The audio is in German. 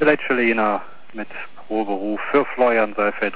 vielleicht schon einer mit Proberuf für Florian Seifeld